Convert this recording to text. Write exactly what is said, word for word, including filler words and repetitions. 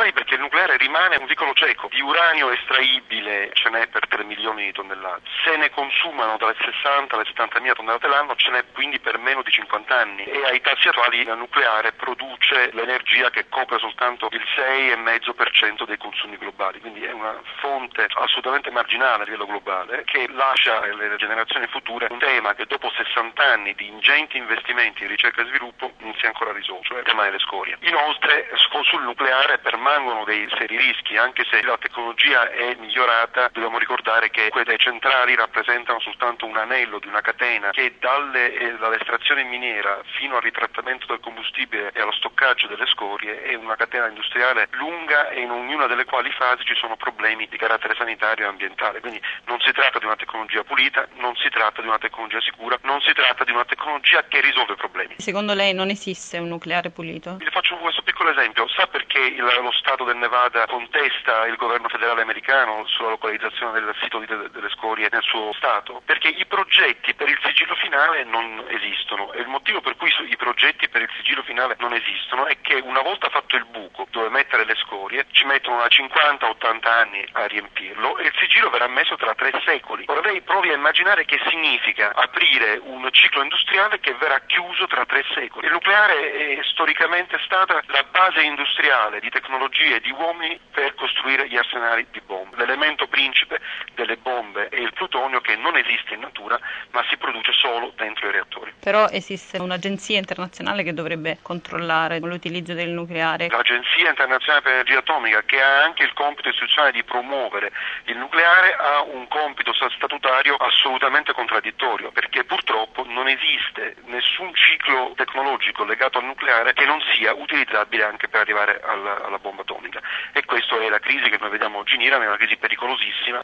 vorrei, perché il nucleare rimane un vicolo cieco. Di uranio estraibile ce n'è per tre milioni di tonnellate. Se ne consumano dalle sessanta alle settantamila tonnellate l'anno, ce n'è quindi per meno di cinquanta anni. E ai tassi attuali il nucleare produce l'energia che copre soltanto il sei virgola cinque per cento dei consumi globali. Quindi è una fonte assolutamente marginale a livello globale, che lascia alle generazioni future un tema che dopo sessanta anni di ingenti investimenti in ricerca e sviluppo non si è ancora risolto, cioè il tema delle scorie. Inoltre sul nucleare permangono dei seri rischi, anche se la tecnologia è migliorata. Dobbiamo ricordare che quelle centrali rappresentano soltanto un anello di una catena che dalle, eh, dall'estrazione miniera fino al ritrattamento del combustibile e allo stoccaggio delle scorie è una catena industriale lunga, e in ognuna delle quali fasi ci sono problemi di carattere sanitario e ambientale. Quindi non si tratta di una tecnologia pulita, non si tratta di una tecnologia sicura, non si tratta di una tecnologia che risolve problemi. Secondo lei non esiste un nucleare pulito? Vi faccio questo piccolo esempio. Sa perché il, lo Stato del Nevada contesta il governo federale americano sulla localizzazione del sito di, de, delle scorie nel suo Stato? Perché i progetti per il sigillo finale non esistono, e il motivo per cui i progetti per il sigillo finale non esistono è che una volta fatto il buco dove mettere le scorie ci mettono da cinquanta a ottanta anni a riempirlo, e il sigillo verrà messo tra tre secoli. Ora lei provi a immaginare che significa aprire un ciclo industriale che verrà chiuso tra tre secoli. Il nucleare è storicamente stata la base industriale di tecnologie e di uomini per costruire gli arsenali di bombe. L'elemento principe delle bombe è il plutonio, che non esiste in natura ma si produce solo dentro i reattori. Però esiste un'agenzia internazionale che dovrebbe controllare l'utilizzo del nucleare. L'Agenzia internazionale per l'energia atomica, che ha anche il compito istituzionale di promuovere il nucleare, ha un compito statutario assolutamente contraddittorio, perché purtroppo non esiste nessun ciclo tecnologico legato al nucleare che non sia utilizzabile anche per arrivare alla, alla bomba atomica. E questa è la crisi che noi vediamo oggi in Iran, è una crisi pericolosissima.